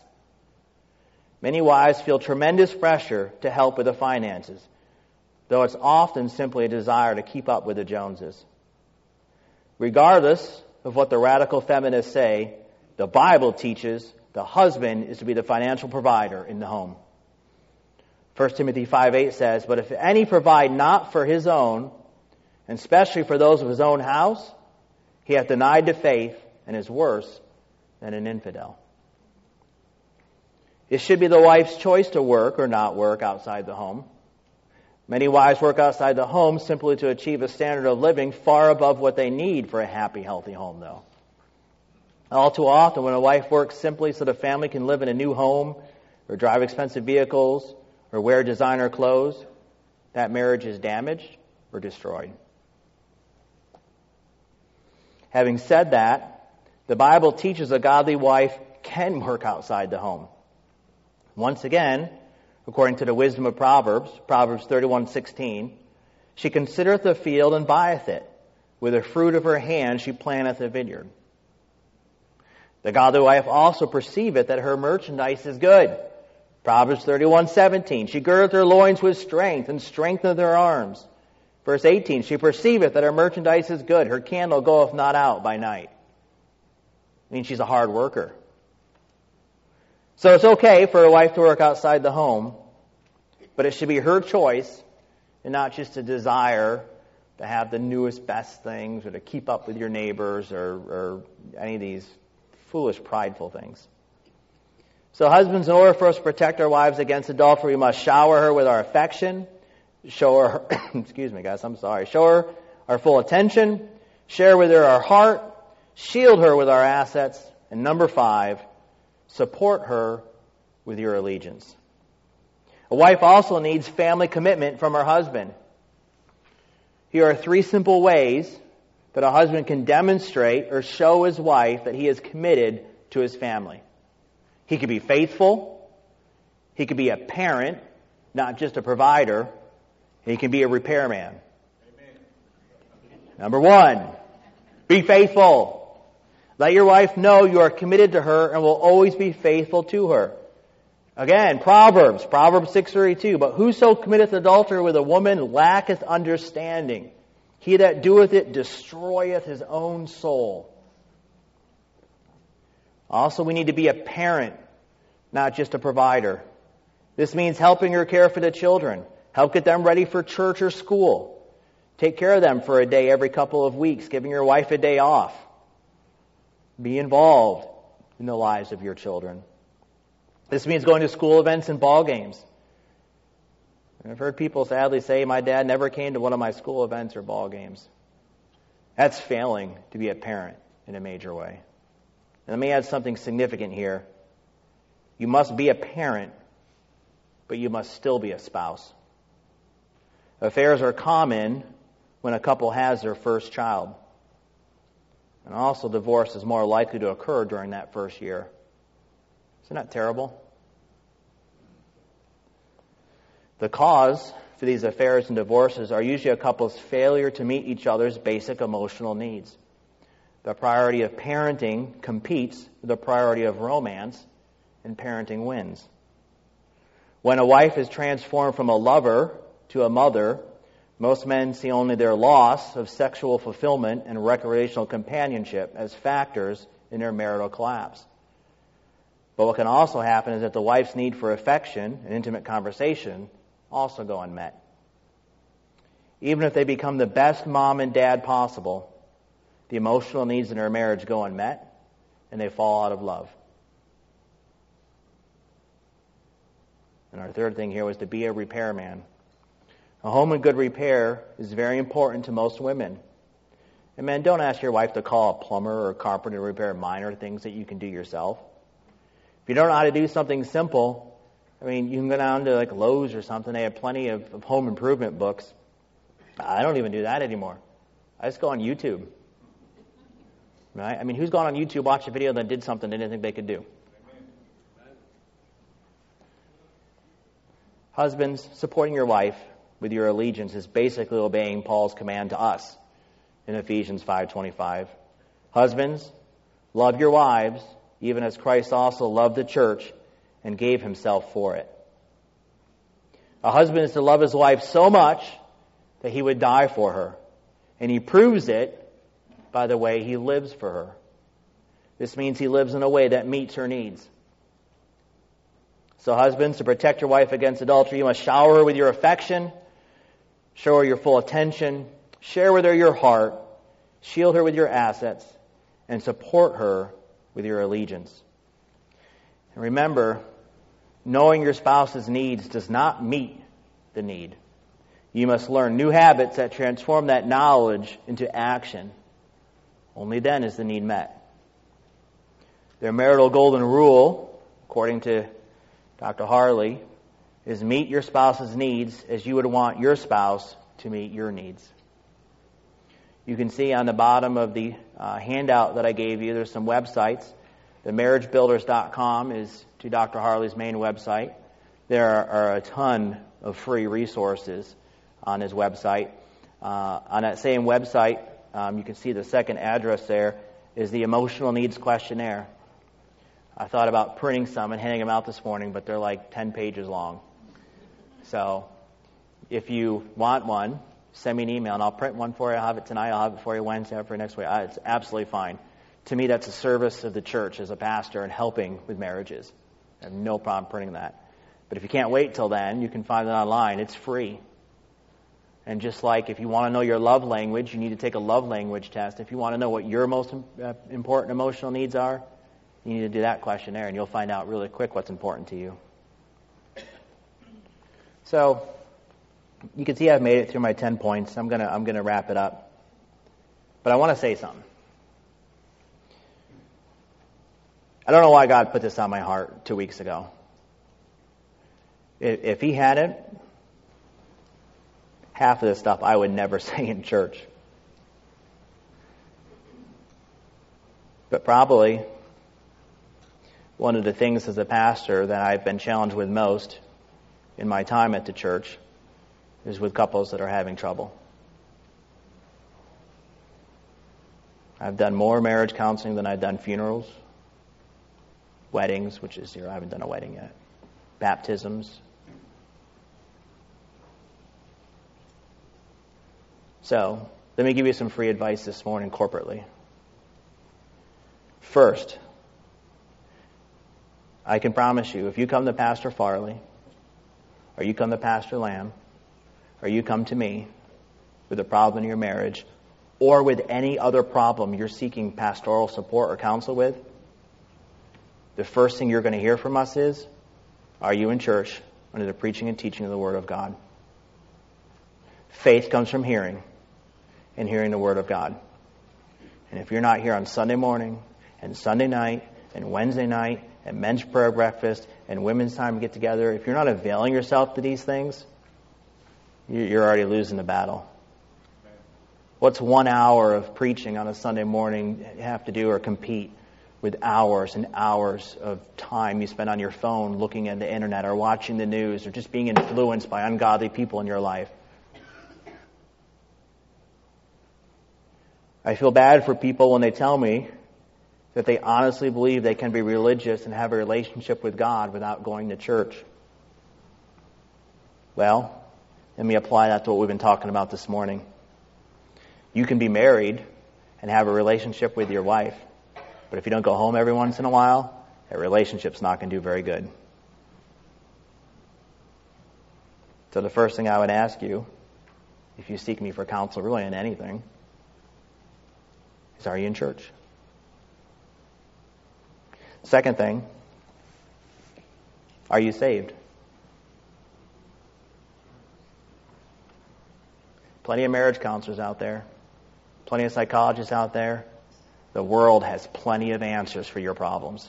Many wives feel tremendous pressure to help with the finances, though it's often simply a desire to keep up with the Joneses. Regardless of what the radical feminists say, the Bible teaches The husband is to be the financial provider in the home. 1 Timothy 5:8 says, "But if any provide not for his own, and especially for those of his own house, he hath denied the faith and is worse than an infidel." It should be the wife's choice to work or not work outside the home. Many wives work outside the home simply to achieve a standard of living far above what they need for a happy, healthy home, though. All too often, when a wife works simply so the family can live in a new home or drive expensive vehicles or wear designer clothes, that marriage is damaged or destroyed. Having said that, the Bible teaches a godly wife can work outside the home. Once again, according to the wisdom of Proverbs 31:16, "She considereth the field and buyeth it. With the fruit of her hand she planteth a vineyard." The godly wife also perceiveth that her merchandise is good. Proverbs 31:17, "She girdeth her loins with strength and strengtheneth her arms." Verse 18, "She perceiveth that her merchandise is good. Her candle goeth not out by night." It means she's a hard worker. So it's okay for a wife to work outside the home, but it should be her choice and not just a desire to have the newest, best things or to keep up with your neighbors or any of these foolish, prideful things. So husbands, in order for us to protect our wives against adultery, we must shower her with our affection, show her, excuse me guys, I'm sorry, show her our full attention, share with her our heart, shield her with our assets, and number 5, support her with your allegiance. A wife also needs family commitment from her husband. Here are 3 simple ways that a husband can demonstrate or show his wife that he is committed to his family. He could be faithful. He could be a parent, not just a provider. And he can be a repairman. Amen. Number 1, be faithful. Let your wife know you are committed to her and will always be faithful to her. Again, Proverbs 6:32, "But whoso committeth adultery with a woman lacketh understanding. He that doeth it destroyeth his own soul." Also, we need to be a parent, not just a provider. This means helping her care for the children, help get them ready for church or school, take care of them for a day every couple of weeks, giving your wife a day off. Be involved in the lives of your children. This means going to school events and ball games. I've heard people sadly say, "My dad never came to one of my school events or ball games." That's failing to be a parent in a major way. And let me add something significant here. You must be a parent, but you must still be a spouse. Affairs are common when a couple has their first child. And also, divorce is more likely to occur during that first year. Isn't that terrible? The cause for these affairs and divorces are usually a couple's failure to meet each other's basic emotional needs. The priority of parenting competes with the priority of romance, and parenting wins. When a wife is transformed from a lover to a mother, most men see only their loss of sexual fulfillment and recreational companionship as factors in their marital collapse. But what can also happen is that the wife's need for affection and intimate conversation also go unmet. Even if they become the best mom and dad possible, the emotional needs in their marriage go unmet and they fall out of love. And our third thing here was to be a repairman. A home in good repair is very important to most women. And men, don't ask your wife to call a plumber or a carpenter to repair minor things that you can do yourself. If you don't know how to do something simple, you can go down to like Lowe's or something. They have plenty of home improvement books. I don't even do that anymore. I just go on YouTube. Right? Who's gone on YouTube, watched a video, then did something they didn't think they could do? Husbands, supporting your wife with your allegiance is basically obeying Paul's command to us in Ephesians 5:25. Husbands, love your wives, even as Christ also loved the church and gave himself for it. A husband is to love his wife so much that he would die for her. And he proves it by the way he lives for her. This means he lives in a way that meets her needs. So husbands, to protect your wife against adultery, you must shower her with your affection, show her your full attention, share with her your heart, shield her with your assets, and support her with your allegiance. And remember, knowing your spouse's needs does not meet the need. You must learn new habits that transform that knowledge into action. Only then is the need met. Their marital golden rule, according to Dr. Harley, is meet your spouse's needs as you would want your spouse to meet your needs. You can see on the bottom of the handout that I gave you, there's some websites. The marriagebuilders.com is to Dr. Harley's main website. There are a ton of free resources on his website. On that same website, you can see the second address there is the Emotional Needs Questionnaire. I thought about printing some and handing them out this morning, but they're like 10 pages long. So if you want one, send me an email and I'll print one for you. I'll have it tonight. I'll have it for you Wednesday, have it for you next week. It's absolutely fine. To me, that's a service of the church as a pastor and helping with marriages. I have no problem printing that. But if you can't wait till then, you can find it online. It's free. And just like if you want to know your love language, you need to take a love language test. If you want to know what your most important emotional needs are, you need to do that questionnaire, and you'll find out really quick what's important to you. So you can see I've made it through my 10 points. I'm gonna wrap it up. But I want to say something. I don't know why God put this on my heart 2 weeks ago. If He hadn't, half of this stuff I would never say in church. But probably one of the things as a pastor that I've been challenged with most in my time at the church is with couples that are having trouble. I've done more marriage counseling than I've done funerals, weddings, which is I haven't done a wedding yet, baptisms. So, let me give you some free advice this morning corporately. First, I can promise you, if you come to Pastor Farley, or you come to Pastor Lamb, or you come to me with a problem in your marriage, or with any other problem you're seeking pastoral support or counsel with, the first thing you're going to hear from us is, are you in church under the preaching and teaching of the Word of God? Faith comes from hearing, and hearing the Word of God. And if you're not here on Sunday morning, and Sunday night, and Wednesday night, and men's prayer breakfast, and women's time to get together, if you're not availing yourself to these things, you're already losing the battle. What's 1 hour of preaching on a Sunday morning have to do or compete with hours and hours of time you spend on your phone looking at the internet or watching the news or just being influenced by ungodly people in your life? I feel bad for people when they tell me that they honestly believe they can be religious and have a relationship with God without going to church. Well, let me apply that to what we've been talking about this morning. You can be married and have a relationship with your wife, but if you don't go home every once in a while, that relationship's not going to do very good. So the first thing I would ask you, if you seek me for counsel really in anything, is are you in church? Second thing, are you saved? Plenty of marriage counselors out there. Plenty of psychologists out there. The world has plenty of answers for your problems.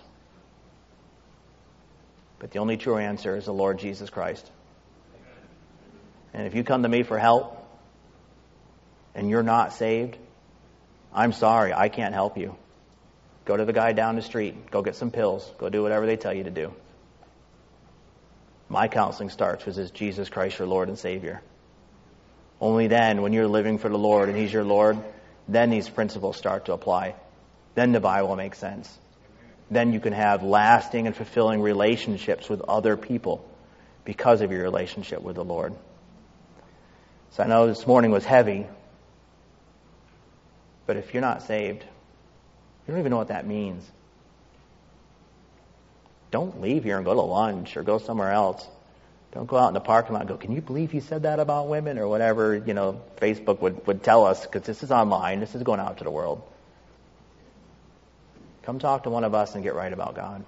But the only true answer is the Lord Jesus Christ. And if you come to me for help and you're not saved, I'm sorry, I can't help you. Go to the guy down the street. Go get some pills. Go do whatever they tell you to do. My counseling starts with Jesus Christ, your Lord and Savior. Only then, when you're living for the Lord and He's your Lord, then these principles start to apply. Then the Bible makes sense. Then you can have lasting and fulfilling relationships with other people because of your relationship with the Lord. So I know this morning was heavy, but if you're not saved, you don't even know what that means. Don't leave here and go to lunch or go somewhere else. Don't go out in the parking lot and go, can you believe he said that about women? Or whatever, Facebook would tell us, because this is online. This is going out to the world. Come talk to one of us and get right about God.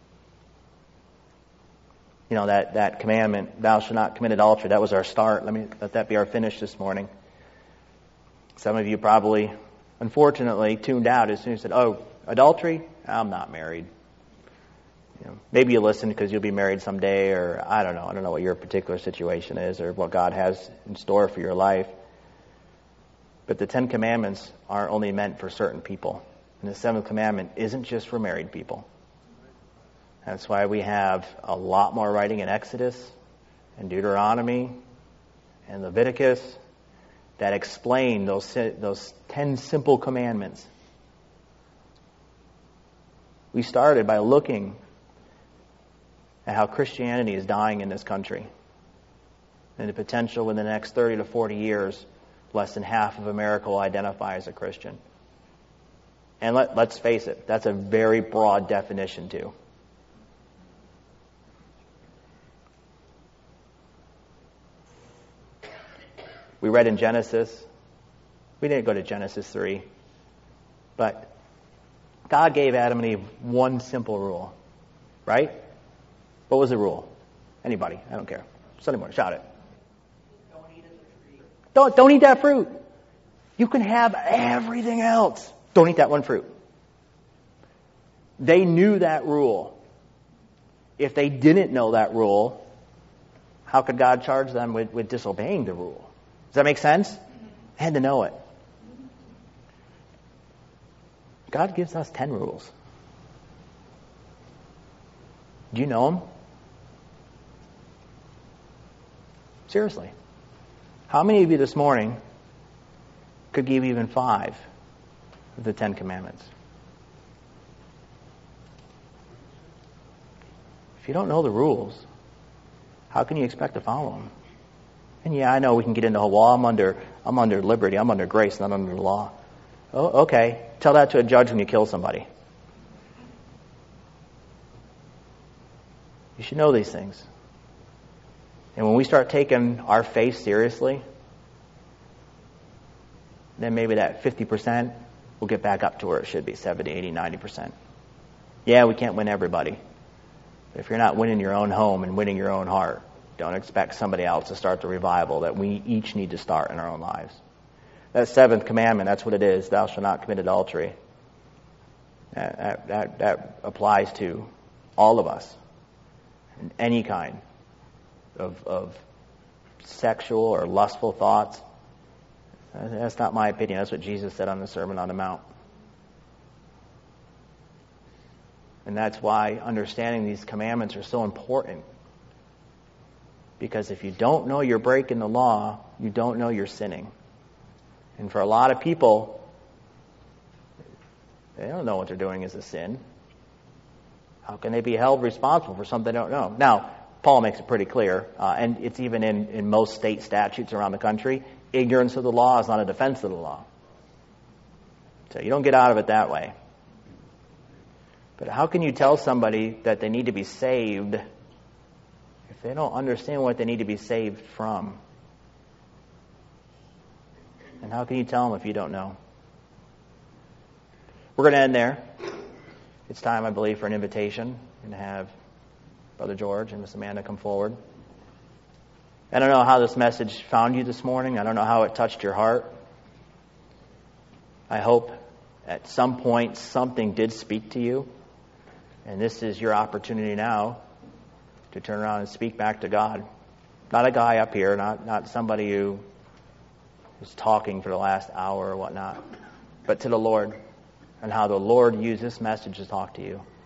That commandment, thou shalt not commit adultery, that was our start. Let that be our finish this morning. Some of you probably, unfortunately, tuned out as soon as you said, oh, adultery? I'm not married. Maybe you listen because you'll be married someday, or I don't know. I don't know what your particular situation is or what God has in store for your life. But the 10 Commandments aren't only meant for certain people. And the 7th commandment isn't just for married people. That's why we have a lot more writing in Exodus and Deuteronomy and Leviticus that explain those 10 simple commandments. We started by looking at how Christianity is dying in this country. And the potential within the next 30 to 40 years, less than half of America will identify as a Christian. And let's face it, that's a very broad definition too. We read in Genesis, we didn't go to Genesis 3, but God gave Adam and Eve one simple rule, right? What was the rule? Anybody? I don't care. Sunday morning, shout it. Don't eat of the tree. Don't eat that fruit. You can have everything else. Don't eat that one fruit. They knew that rule. If they didn't know that rule, how could God charge them with disobeying the rule? Does that make sense? They had to know it. God gives us 10 rules. Do you know them? Seriously. How many of you this morning could give even 5 of the 10 commandments? If you don't know the rules, how can you expect to follow them? And yeah, I know we can get into, well, I'm under liberty, I'm under grace, not under the law. Oh, okay. Tell that to a judge when you kill somebody. You should know these things. And when we start taking our faith seriously, then maybe that 50% will get back up to where it should be, 70, 80, 90%. Yeah, we can't win everybody. But if you're not winning your own home and winning your own heart, don't expect somebody else to start the revival that we each need to start in our own lives. That 7th commandment, that's what it is. Thou shalt not commit adultery. That applies to all of us. Any kind of sexual or lustful thoughts. That's not my opinion. That's what Jesus said on the Sermon on the Mount. And that's why understanding these commandments are so important. Because if you don't know you're breaking the law, you don't know you're sinning. And for a lot of people, they don't know what they're doing is a sin. How can they be held responsible for something they don't know? Now, Paul makes it pretty clear, and it's even in most state statutes around the country, ignorance of the law is not a defense of the law. So you don't get out of it that way. But how can you tell somebody that they need to be saved if they don't understand what they need to be saved from? And how can you tell them if you don't know? We're going to end there. It's time, I believe, for an invitation and to have Brother George and Miss Amanda come forward. I don't know how this message found you this morning. I don't know how it touched your heart. I hope at some point something did speak to you. And this is your opportunity now to turn around and speak back to God. Not a guy up here, not somebody who was talking for the last hour or whatnot, but to the Lord, and how the Lord used this message to talk to you.